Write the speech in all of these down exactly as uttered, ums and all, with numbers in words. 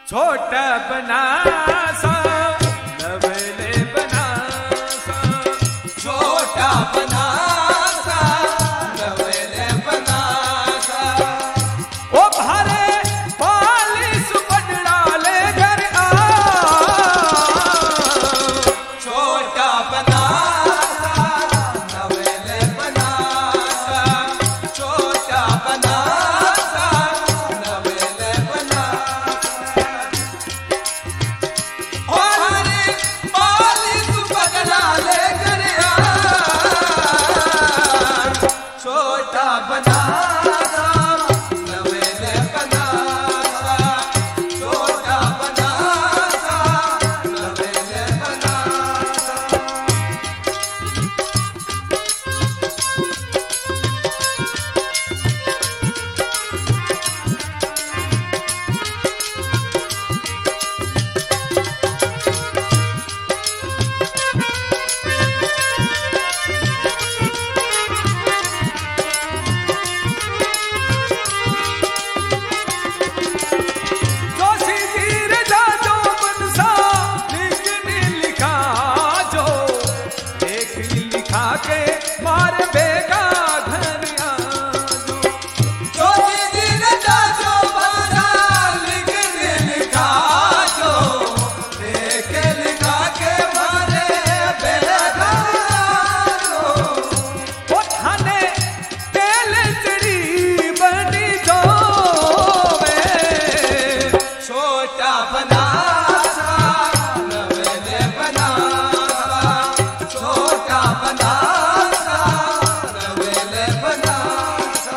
छोटा बनासा नवले बनासा छोटा बनासा नवले बनासा ओ भारे पालिस पटड़ा ले घर आ छोटा बनासा नवले बनासा छोटा बनासा नवले बनासा और पालिस पटड़ा ले घर आ छोटा बनासा नवले बनासा छोटा बनासा नवले बनासा जोशी जीर जाजो बनसा लिखनी लिखा जो देख लिखा के मारे बेगा घर आजो जोशी दिन जाजो बनसा लिखने लिखा जो देख लिखा के मारे बेगा जो ओ थाने तेल चढ़ी बनी जो वे छोटा बनासा नवले बनासा छोटा बनासा नवले बनासा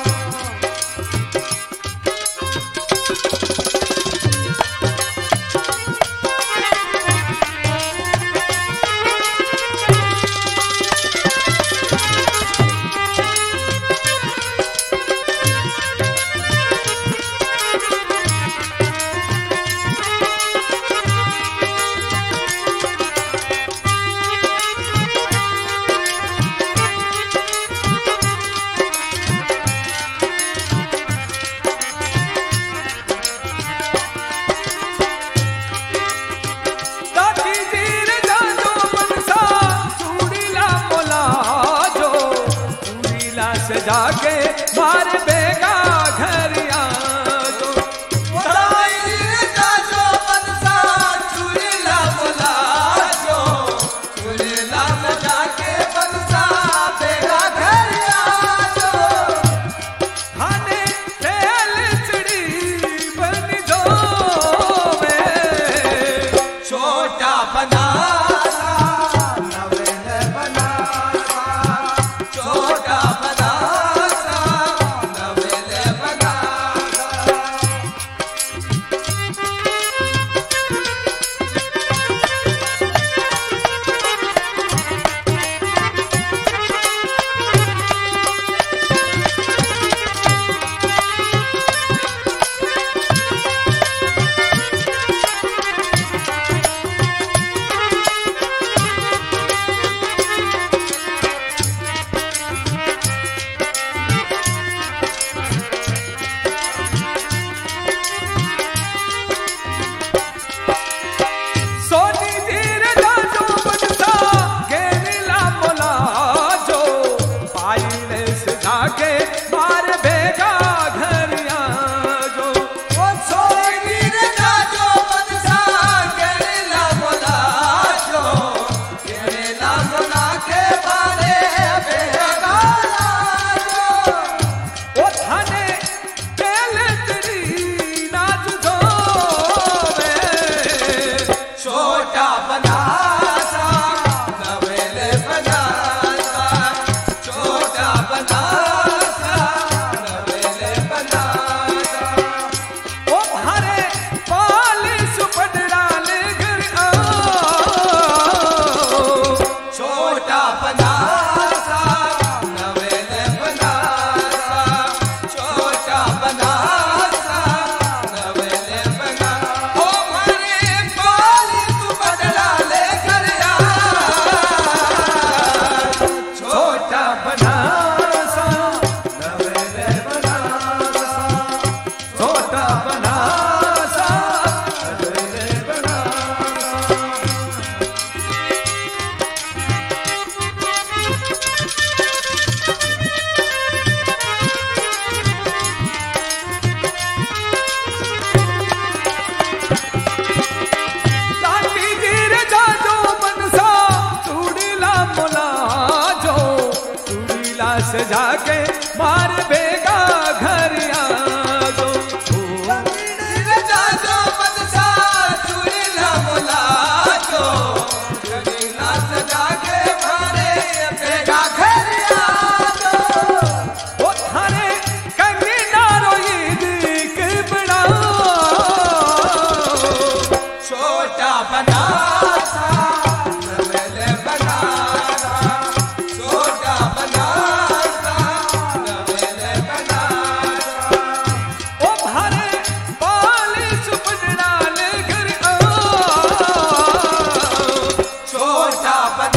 दादी जीर जाजो बनसा चूड़ीला बोला जो चूड़ीला सजा के मारे बेगा घर आजो बताई जाजो बनसा चुरीला बोला जो चुरीला सजा के बनसा बेगा घर आजो खाने तेल चढ़ी बनी जो वे छोटा बनासा नवले बनासा छोटा बनासा सजा के मार बेगा घर आ गो जाजो मनसा चुड़ीला बोला जो गलीला सजा के मारे बेगा घर आ जो ओ थारे कंगना रोईद के बड़ा छोटा बना सा नवेले बना छोटा बना सा नवेले बना ओ भारे बाली सुपड़ाल घर आ छोटा बना